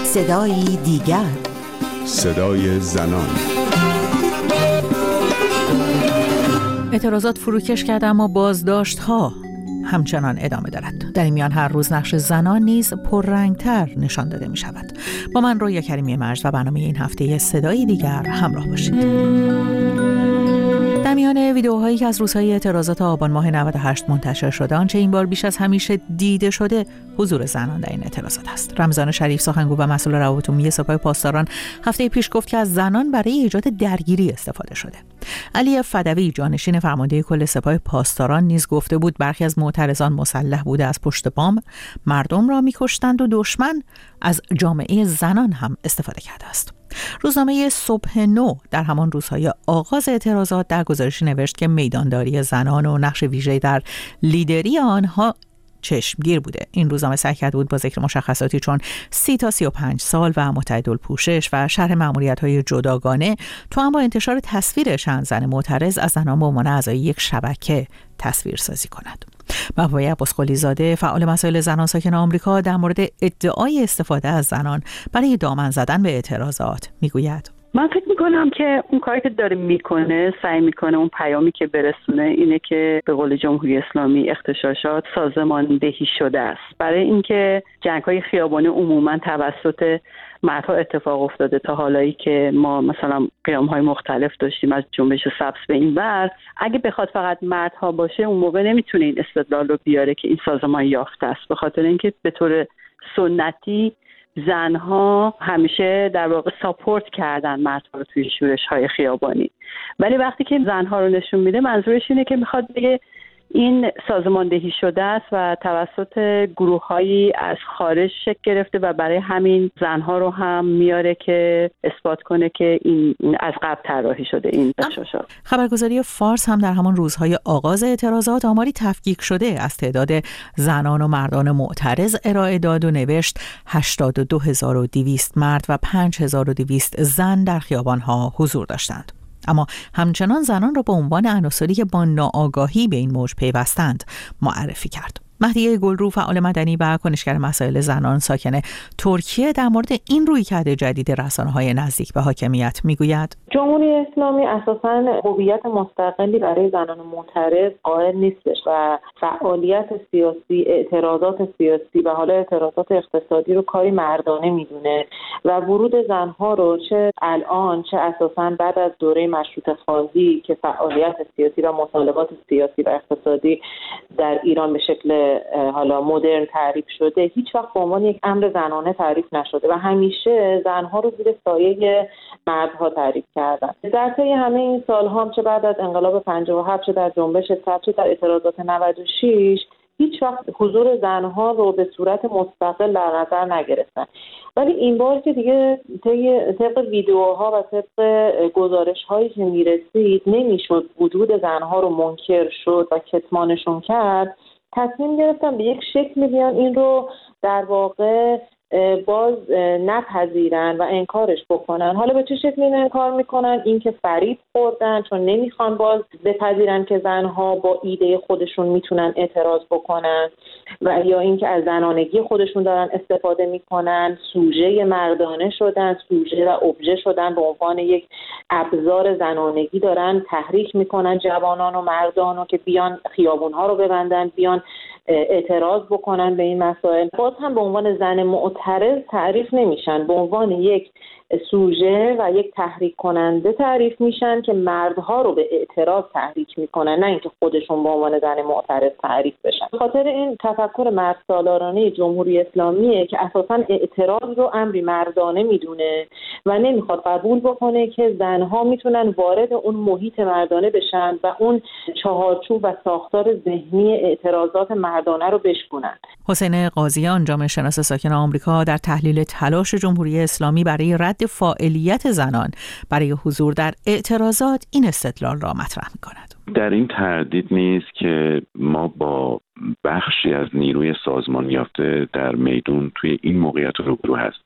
صدای دیگر، صدای زنان. اعتراضات فروکش کرد اما بازداشت‌ها همچنان ادامه دارد. در این میان هر روز نقش زنان نیز پررنگتر نشان داده می شود. با من رویا کریمی مرج و برنامه این هفته صدای دیگر همراه باشید. در میان ویدیوهایی که از روزهای اعتراضات آبان ماه 98 منتشر شده، آنچه این بار بیش از همیشه دیده شده حضور زنان در این اعتراضات است. رمضان شریف، سخنگو و مسئول روابط عمومی سپاه پاسداران، هفته پیش گفت که از زنان برای ایجاد درگیری استفاده شده. علی فدوی، جانشین فرمانده کل سپاه پاسداران، نیز گفته بود برخی از معترضان مسلح بوده از پشت بام مردم را می‌کشتند و دشمن از جامعه زنان هم استفاده کرده است. روزنامه صبح نو در همان روزهای آغاز اعتراضات در گزارشی نوشت که میدانداری زنان و نقش ویژه‌ای در لیدری آنها چشمگیر بوده. این روزنامه سعی کرده بود با ذکر مشخصاتی چون 30 تا 35 سال و متعددالپوشش و شرح مأموریت‌های جداگانه تو هم با انتشار تصویر چند زن معترض از زنان به عنوان اعضای یک شبکه تصویر سازی کند. محبوبه عباسقلی زاده، فعال مسائل زنان ساکن آمریکا، در مورد ادعای استفاده از زنان برای دامن زدن به اعتراضات میگوید: من فکر میکنم که اون کاری که داره میکنه، سعی میکنه اون پیامی که برسونه اینه که به قول جمهوری اسلامی اغتشاشات سازماندهی شده است. برای اینکه جنگ‌های خیابانی عموما توسط مردها اتفاق افتاده تا حالایی که ما مثلا قیام‌های مختلف داشتیم از جنبش سبز به این ور، اگه بخواد فقط مردها باشه اون موقع نمیتونه این استدلال رو بیاره که این سازمان یافته است، به خاطر اینکه به طور سنتی زنها همیشه در واقع ساپورت کردن مردها رو توی شورش‌های خیابانی. ولی وقتی که زنها رو نشون میده منظورش اینه که میخواد بگه این سازماندهی شده است و توسط گروه‌هایی از خارج شکل گرفته و برای همین زنها رو هم میاره که اثبات کنه که این از قبل طراحی شده این اغتشاشات. خبرگزاری فارس هم در همان روزهای آغاز اعتراضات آماری تفکیک شده از تعداد زنان و مردان معترض ارائه داد و نوشت 82200 مرد و 5200 زن در خیابان‌ها حضور داشتند. اما همچنان زنان را به عنوان عناصری که با ناآگاهی به این موج پیوستند معرفی کرد. مهدیه گلرو، فعال مدنی و کنشگر مسائل زنان ساکن ترکیه، در مورد این رویکرد جدید رسانه‌های نزدیک به حاکمیت میگوید: جمهوری اسلامی اساساً هویت مستقلی برای زنان معترض قائل نیستش و فعالیت سیاسی، اعتراضات سیاسی و حالا اعتراضات اقتصادی رو کاری مردانه میدونه و ورود زنها رو چه الان چه اساساً بعد از دوره مشروطه خواهی که فعالیت سیاسی و مطالبات سیاسی و اقتصادی در ایران به شکل حالا مدرن تعریف شده، هیچ وقت به عنوان یک امر زنانه تعریف نشده و همیشه زنها رو زیر سایه مردها تعریف کردن. در طی همه این سال‌ها هم چه بعد از انقلاب 57 چه در جنبش سبز چه در اعتراضات 96 هیچ وقت حضور زنها رو به صورت مستقل در نظر نگرفتن. ولی این بار که دیگه طبق ویدیوها و طبق گزارش‌هایی که میرسید نمیشد وجود زنها رو منکر شد و کتمانشون کرد، تصمیم گرفتم به یک شکل بیان این رو در واقع باز نپذیرن و انکارش بکنن. حالا به چه شکلی این انکار میکنن؟ این که فریب خوردن چون نمیخوان باز بپذیرن که زنها با ایده خودشون میتونن اعتراض بکنن و یا اینکه از زنانگی خودشون دارن استفاده میکنن، سوژه مردانه شدن، سوژه و ابژه شدن، به عنوان یک ابزار زنانگی دارن تحریک میکنن جوانان و مردان که بیان خیابونها رو ببندن، بیان اعتراض بکنن به این مسائل. باز هم به عنوان زن معترض تعریف نمیشن، به عنوان یک سوژه و یک تحریک کننده تعریف میشن که مردها رو به اعتراض تحریک میکنن، نه اینکه خودشون به عنوان زن معترض تعریف بشن. به خاطر این تفکر مرد سالارانه جمهوری اسلامیه که اساساً اعتراض رو امری مردانه میدونه و نمیخواد قبول بکنه که زنها میتونن وارد اون محیط مردانه بشن و اون چهارچوب و ساختار ذهنی اعتراضات مردانه رو بشکنن. حسین قاضیان، جامعه شناس ساکن آمریکا، در تحلیل تلاش جمهوری اسلامی برای رد فاعلیت زنان برای حضور در اعتراضات این استدلال را مطرح می‌کند. در این تردید نیست که ما با بخشی از نیروی سازمان یافته در میدون توی این موقعیت روبرو هستیم.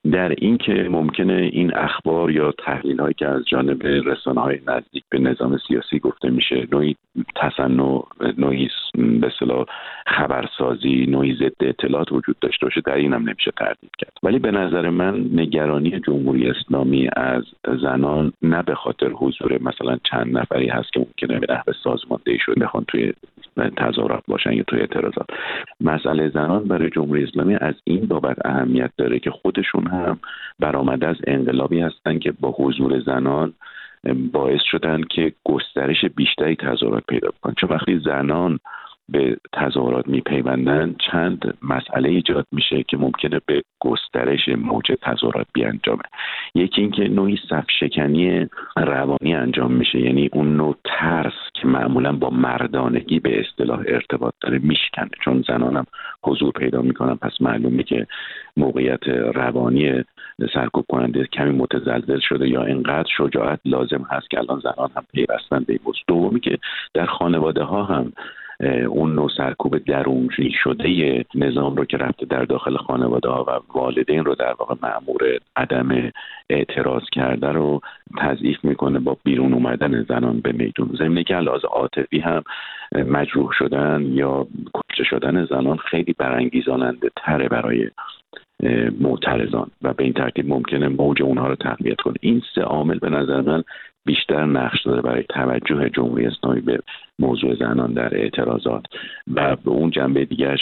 در این که ممکنه این اخبار یا تحلیل‌هایی که از جانب رسانه‌های نزدیک به نظام سیاسی گفته میشه نوعی تصنع، نوعی به اصطلاح خبرسازی، نوعی ضد اطلاعات وجود داشته باشه، در این هم نمیشه تردید کرد. ولی به نظر من نگرانی جمهوری اسلامی از زنان نه به خاطر حضور مثلا چند نفری هست که ممکنه به نحو سازماندهی شده بخوان توی تظاهرات باشن یا توی اعتراضات. مسئله زنان برای جمهوری اسلامی از این بابت اهمیت داره که خودشون هم برآمده از انقلابی هستن که با حضور زنان باعث شدن که گسترش بیشتری تظاهرات پیدا کنن. چون وقتی زنان به تظاهرات میپیوندن چند مسئله ایجاد میشه که ممکنه به گسترش موج تظاهرات بیانجامه. یکی این که نوعی صف شکنی روانی انجام میشه، یعنی اون نوع ترس که معمولا با مردانگی به اصطلاح ارتباط داره میشکنه، چون زنان هم حضور پیدا میکنن، پس معلومه که موقعیت روانی سرکوب کننده کمی متزلزل شده یا اینقدر شجاعت لازم هست که الان زنان هم پیوستن به این موضوع. دومی که در خانواده ها هم اون نوع سرکوب درونی شده نظام رو که رفته در داخل خانواده ها و والدین رو در واقع مأمور عدم اعتراض کرده رو تضعیف میکنه با بیرون اومدن زنان به میدون. ضمن که لحاظ عاطفی هم مجروح شدن یا کشته شدن زنان خیلی برانگیزاننده تره برای معترضان و به این ترتیب ممکنه موج اونها رو تقویت کنه. این سه عامل به نظر من بیشتر نقش داره برای توجه جمهوری اسلامی به موضوع زنان در اعتراضات و به اون جنبه دیگرش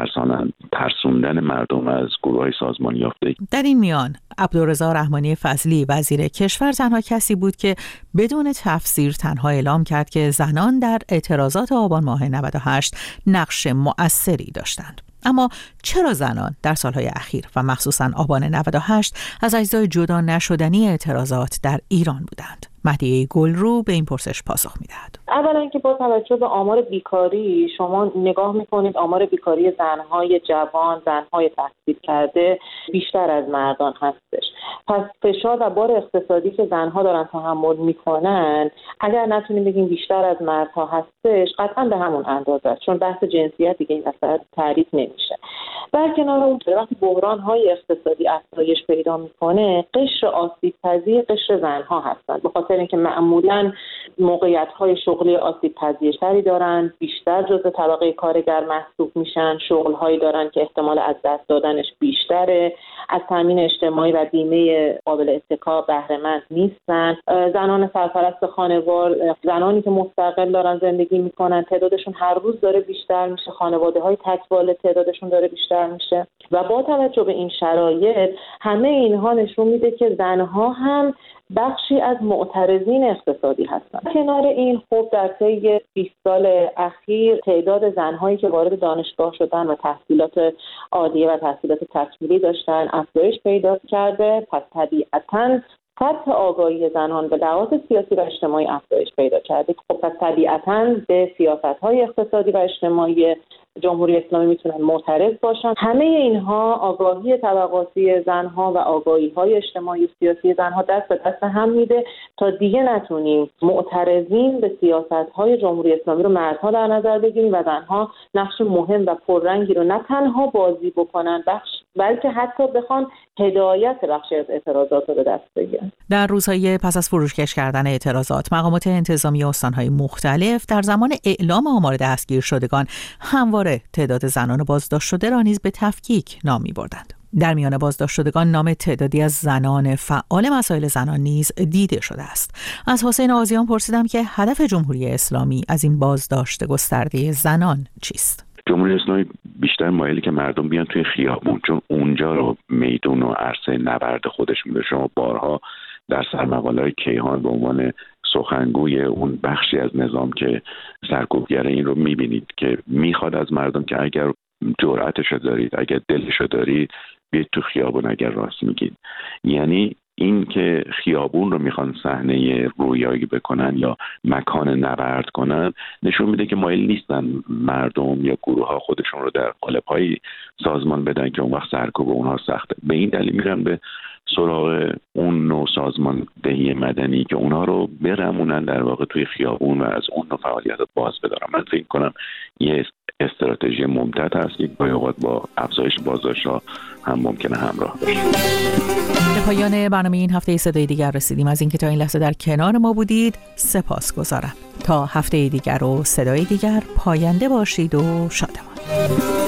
ترسوندن مردم از گروه‌های سازمان یافته. در این میان عبدالرضا رحمانی فضلی وزیر کشور تنها کسی بود که بدون تفسیر تنها اعلام کرد که زنان در اعتراضات آبان ماه 98 نقش مؤثری داشتند. اما چرا زنان در سالهای اخیر و مخصوصاً آبان 98 از اجزای جدا نشدنی اعتراضات در ایران بودند؟ مهدیه گلرو به این پرسش پاسخ می‌دهد. اولا که با توجه به آمار بیکاری شما نگاه می‌کنید آمار بیکاری زن‌های جوان، زن‌های تحصیل کرده بیشتر از مردان هستش. پس فشار و بار اقتصادی که زن‌ها دارن تحمل می‌کنن اگر نتونیم بگیم بیشتر از مردها هستش قطعاً به همون اندازه است، چون بحث جنسیت دیگه این اصلا تعریف نمیشه. در کنار اون وقتی بحران‌های اقتصادی افزایش پیدا می‌کنه قشر آسیب‌پذیر قشر زن‌ها هستند، به خاطر اینکه معمولاً موقعیت‌های شغلی آسیب‌پذیرتری دارن، بیشتر جزء طبقه کارگر محسوب میشن، شغل‌هایی دارن که احتمال از دست دادنش بیشتره، از تامین اجتماعی و بیمه قابل اتکا بهره مند نیستن. زنان سرپرست خانوار، زنانی که مستقل دارن زندگی میکنن تعدادشون هر روز داره بیشتر میشه، خانواده‌های تک والد تعدادشون داره بیشتر میشه و با توجه به این شرایط همه اینها نشون میده که زنها هم بخشی از معترضین اقتصادی هستند. کنار این خب در طی 20 سال اخیر تعداد زنهایی که وارد دانشگاه شدن و تحصیلات عالیه و تحصیلات تکمیلی داشتن افزایش پیدا کرده، پس طبیعتاً سطح آگاهی زنان به لحاظ سیاسی و اجتماعی افزایش پیدا کرده. خب پس طبیعتاً به سیاست‌های اقتصادی و اجتماعی جمهوری اسلامی میتونن معترض باشن. همه اینها آگاهی طبقاتی زنها و آگاهی‌های اجتماعی و سیاسی زنها دست به دست هم میده تا دیگه نتونیم معترضین به سیاست‌های جمهوری اسلامی رو مردها در نظر بگیریم و زنها نقش مهم و پررنگی رو نه تنها بازی بکنن بلکه حتی بخوان هدایت بخشی از اعتراضات رو به دست بگیرن. در روزهای پس از فروکش کردن اعتراضات مقامات انتظامی استان‌های مختلف در زمان اعلام آمار دستگیر شدگان همواره تعداد زنان بازداشت شده را نیز به تفکیک نام می‌بردند. در میان بازداشت شدگان نام تعدادی از زنان فعال مسائل زنان نیز دیده شده است. از حسین آذیان پرسیدم که هدف جمهوری اسلامی از این بازداشت گسترده زنان چیست؟ جمهوری اسلامی بیشتر مایلی که مردم بیان توی خیابون، چون اونجا رو میدون و عرصه نبرد خودش میده. شما بارها در سرمقاله‌های کیهان به عنوان سخنگوی اون بخشی از نظام که سرکوبگر این رو میبینید که میخواد از مردم که اگر جرأتشو دارید، اگر دلشو دارید، بیاید تو خیابون اگر راست میگید. یعنی این که خیابون رو میخوان صحنه رویایی بکنن یا مکان نبرد کنن نشون میده که مایل نیستن مردم یا گروه ها خودشون رو در قالب‌های سازمان بدن که اون وقت سرکوب اونها سخته. به این دلیل میرن به سراغ اون نوع سازماندهی مدنی که اونها رو برمونن در واقع توی خیابون و از اون نوع فعالیت باز بدارن. من فکر کنم یه استراتژی ممتد هست که گاهی اوقات با افزایش بازارها هم ممکنه همراه باشه. به پایان برنامه این هفته صدای دیگر رسیدیم. از اینکه تا این لحظه در کنار ما بودید سپاسگزارم. تا هفته دیگر و صدای دیگر پاینده باشید و شادمان.